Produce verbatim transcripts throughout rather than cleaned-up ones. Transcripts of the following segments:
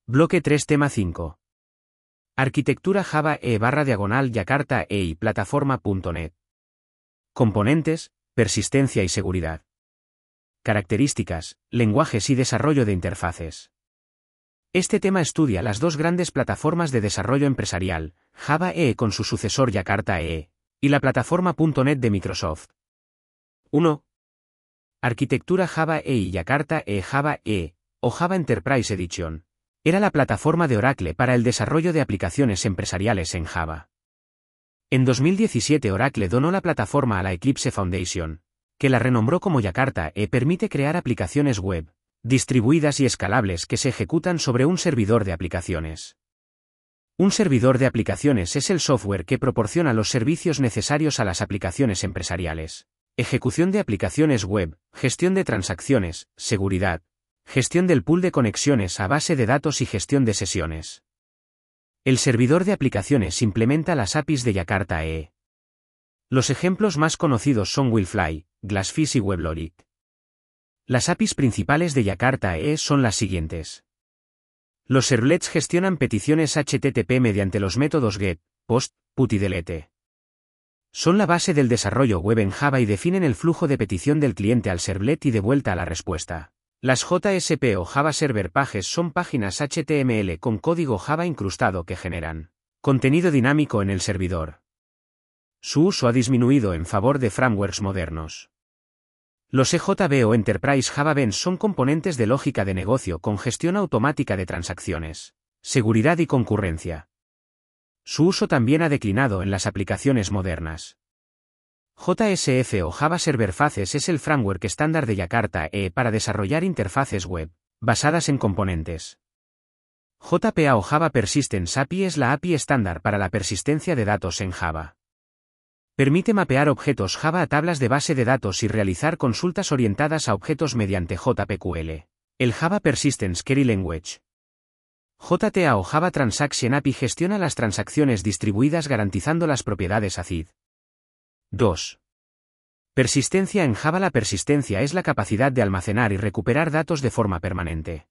Bloque tres Tema cinco. Arquitectura Java E barra diagonal Yakarta E y plataforma punto net. Componentes, persistencia y seguridad. Características, lenguajes y desarrollo de interfaces. Este tema estudia las dos grandes plataformas de desarrollo empresarial, Java E E con su sucesor Yakarta E E, y la plataforma punto net de Microsoft. uno. Arquitectura Java E y Yakarta E Java E E, o Java Enterprise Edition. Era la plataforma de Oracle para el desarrollo de aplicaciones empresariales en Java. En dos mil diecisiete Oracle donó la plataforma a la Eclipse Foundation, que la renombró como Yakarta E. Permite crear aplicaciones web, distribuidas y escalables que se ejecutan sobre un servidor de aplicaciones. Un servidor de aplicaciones es el software que proporciona los servicios necesarios a las aplicaciones empresariales. Ejecución de aplicaciones web, gestión de transacciones, seguridad, gestión del pool de conexiones a base de datos y gestión de sesiones. El servidor de aplicaciones implementa las A P Is de Yakarta E E. Los ejemplos más conocidos son Willfly, Glassfish y WebLogic. Las A P Is principales de Yakarta E E son las siguientes. Los servlets gestionan peticiones H T T P mediante los métodos GET, POST, PUT y DELETE. Son la base del desarrollo web en Java y definen el flujo de petición del cliente al servlet y de vuelta a la respuesta. Las J S P o Java Server Pages son páginas H T M L con código Java incrustado que generan contenido dinámico en el servidor. Su uso ha disminuido en favor de frameworks modernos. Los E J B o Enterprise Java Beans son componentes de lógica de negocio con gestión automática de transacciones, seguridad y concurrencia. Su uso también ha declinado en las aplicaciones modernas. J S F o Java Server Faces es el framework estándar de Yakarta E E para desarrollar interfaces web, basadas en componentes. J P A o Java Persistence A P I es la A P I estándar para la persistencia de datos en Java. Permite mapear objetos Java a tablas de base de datos y realizar consultas orientadas a objetos mediante J P Q L. El Java Persistence Query Language. J T A o Java Transaction A P I gestiona las transacciones distribuidas garantizando las propiedades A C I D. dos. Persistencia en Java. La persistencia es la capacidad de almacenar y recuperar datos de forma permanente.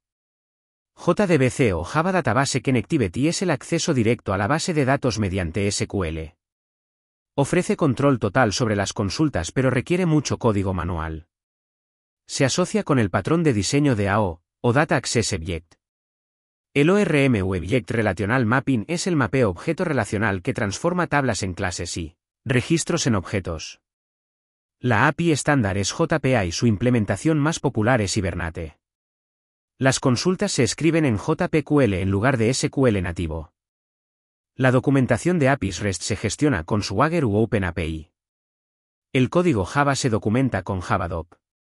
J D B C o Java Database Connectivity es el acceso directo a la base de datos mediante S Q L. Ofrece control total sobre las consultas pero requiere mucho código manual. Se asocia con el patrón de diseño de A O, o Data Access Object. El O R M o Object Relational Mapping es el mapeo objeto relacional que transforma tablas en clases y registros en objetos. La A P I estándar es J P A y su implementación más popular es Hibernate. Las consultas se escriben en J P Q L en lugar de S Q L nativo. La documentación de A P Is REST se gestiona con Swagger u OpenAPI. El código Java se documenta con Javadoc.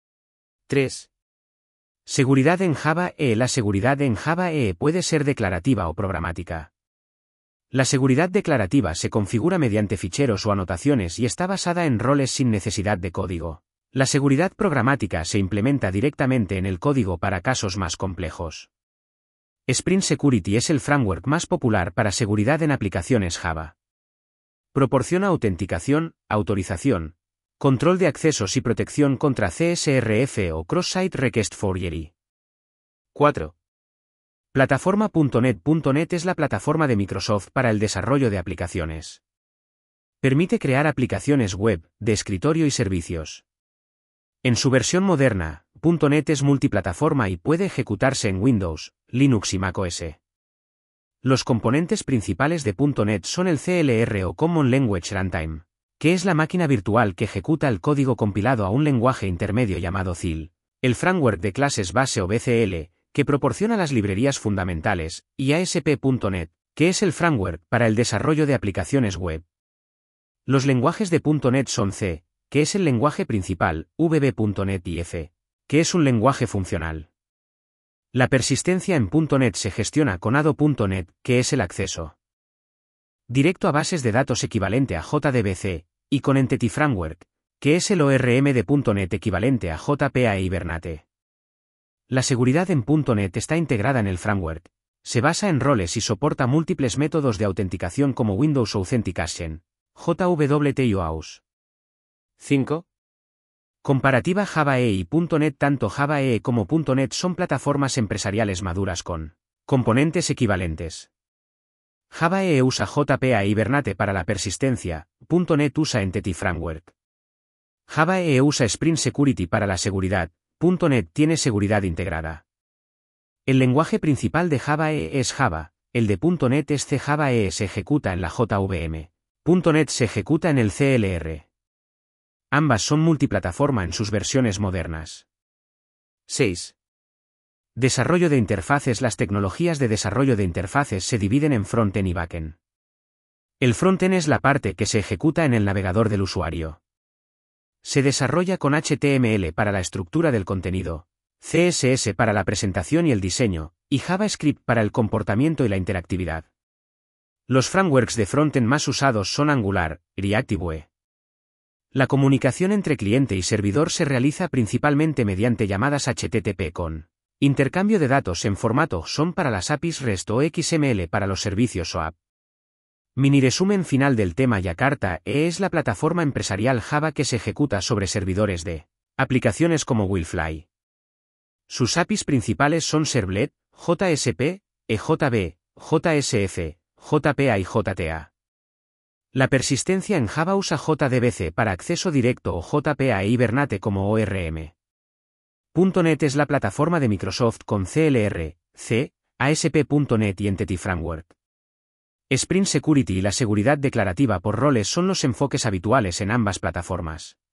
tres. Seguridad en Java E E. La seguridad en Java E E puede ser declarativa o programática. La seguridad declarativa se configura mediante ficheros o anotaciones y está basada en roles sin necesidad de código. La seguridad programática se implementa directamente en el código para casos más complejos. Spring Security es el framework más popular para seguridad en aplicaciones Java. Proporciona autenticación, autorización, control de accesos y protección contra C S R F o Cross-Site Request Forgery. cuatro. Plataforma punto net. .net es la plataforma de Microsoft para el desarrollo de aplicaciones. Permite crear aplicaciones web, de escritorio y servicios. En su versión moderna, .net es multiplataforma y puede ejecutarse en Windows, Linux y macOS. Los componentes principales de .net son el C L R o Common Language Runtime, que es la máquina virtual que ejecuta el código compilado a un lenguaje intermedio llamado C I L, el framework de clases base o B C L, que proporciona las librerías fundamentales, y A S P punto net, que es el framework para el desarrollo de aplicaciones web. Los lenguajes de .net son C, que es el lenguaje principal, V B punto net y F, que es un lenguaje funcional. La persistencia en .net se gestiona con A D O punto net, que es el acceso directo a bases de datos equivalente a J D B C, y con Entity Framework, que es el O R M de .net equivalente a J P A e Hibernate. La seguridad en .net está integrada en el framework, se basa en roles y soporta múltiples métodos de autenticación como Windows Authentication, J W T y O AUTH. cinco. Comparativa Java E E y .net. Tanto Java E E como .net son plataformas empresariales maduras con Componentes equivalentes. Java E E usa J P A e Hibernate para la persistencia, punto net usa Entity Framework. Java E E usa Spring Security para la seguridad, punto net tiene seguridad integrada. El lenguaje principal de Java E E es Java, el de punto net es C. Java E E se ejecuta en la J V M. punto net se ejecuta en el C L R. Ambas son multiplataforma en sus versiones modernas. seis. Desarrollo de interfaces. Las tecnologías de desarrollo de interfaces se dividen en frontend y backend. El frontend es la parte que se ejecuta en el navegador del usuario. Se desarrolla con H T M L para la estructura del contenido, C S S para la presentación y el diseño, y JavaScript para el comportamiento y la interactividad. Los frameworks de frontend más usados son Angular, React-Vue. La comunicación entre cliente y servidor se realiza principalmente mediante llamadas H T T P con intercambio de datos en formato J S O N para las A P Is REST o X M L para los servicios O A P. Mini resumen final del tema. Jakarta E E es la plataforma empresarial Java que se ejecuta sobre servidores de aplicaciones como Willfly. Sus A P Is principales son Servlet, J S P, E J B, J S F, J P A y J T A. La persistencia en Java usa J D B C para acceso directo o J P A e Hibernate como O R M. punto net es la plataforma de Microsoft con C L R, C, A S P punto net y Entity Framework. Spring Security y la seguridad declarativa por roles son los enfoques habituales en ambas plataformas.